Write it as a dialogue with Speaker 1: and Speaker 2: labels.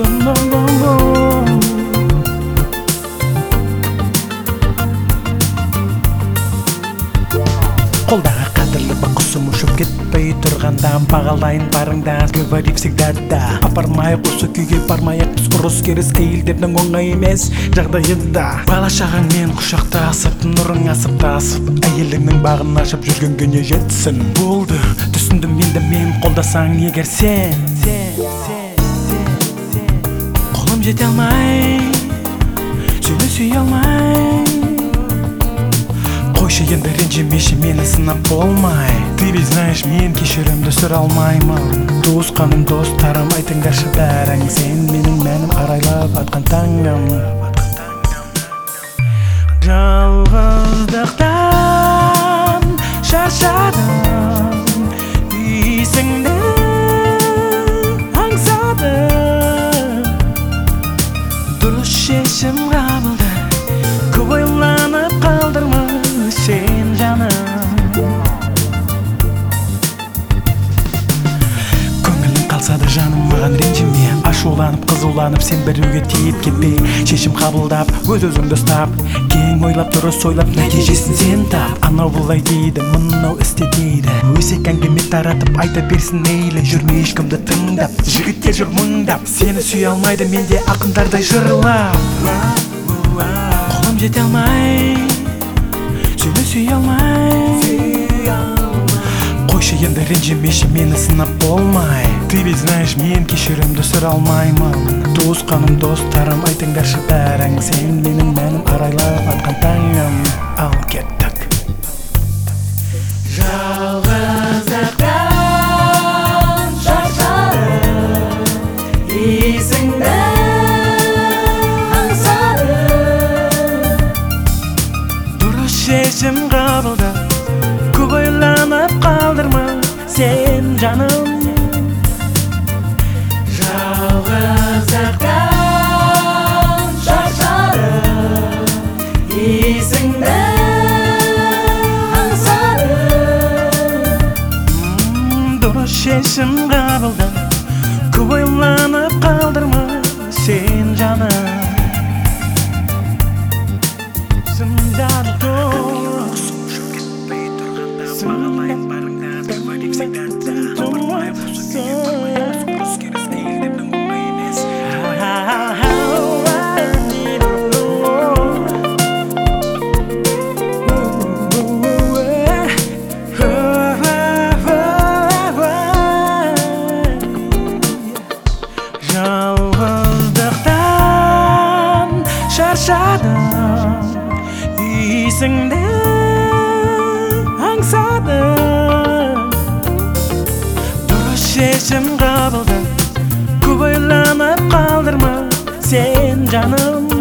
Speaker 1: Қолдағы қадірлі бір құсым ұшып кетпей тұрғанда бағалайын барыңда, говори всегда да. Апармайық осы күйге бармайық, біз ұрыс керіс әйелдердің оңай емес жағдайында. Бала шағаңмен құшақтасып, нұрың асып тасып, әйеліңнің бағын ашып жүрген күні жетсін. Болды, түсіндім енді мен, қолдасаң егер сен. Қолым жете алмай, сені сүйе алмай. Қойшы енді ренжімеші, мені сынап болмай. Ты ведь знаешь, мен кешірімді сүре алмаймын. Туысқаным, достарым, айтыңдаршы бәрің. Сен менің мәнім, арайлап атқан таңым. Жалғыздықтан шаршадым, исіңді аңсадым. Дұрыс шешім қабылда, көп ойланып қалдырма сен жаным. Көңілің қалса да жаным маған ренжіме. Ашуланып, қызуланып, сен біреуге тиіп кетпей, шешім қабылдап, өз-өзіңді ұстап, кең ойлап, дұрыс ойлап, нәтижесін сен тап. Анау бұлай дейді, мынау істе дейді. Өсек әңгіме таратып, айта берсін мейлі. Жүрме ешкімді тыңдап, жігіттер жүр мыңдап. Сені сүйе алмайды менде ақындардай жырлап. Қолым жете алмай, сені сүйе алмай. Қойшы енді ренжімеші, мені сынап болмай. Ты ведь знаешь, мен кешірімді сүре алмаймын. Туысқаным, достарым, айтыңдаршы бәрің. Сен менің мәнім, арайлап атқан таңым. Ал кеттік.
Speaker 2: Жалғыздықтан шаршадым, исіңді аңсадым.
Speaker 1: Дұрыс шешім қабылда, көп ойланып қалдырма сен жаным.
Speaker 2: Жалғыздықтан шаршадым, исіңді аңсадым.
Speaker 1: Дұрыс шешім қабылда, көп ойланып қалдырма сен жаным. Жалғыздықтан шаршадым, исіңді аңсадым. Дұрыс шешім қабылда, көп ойланып қалдырма сен жаным.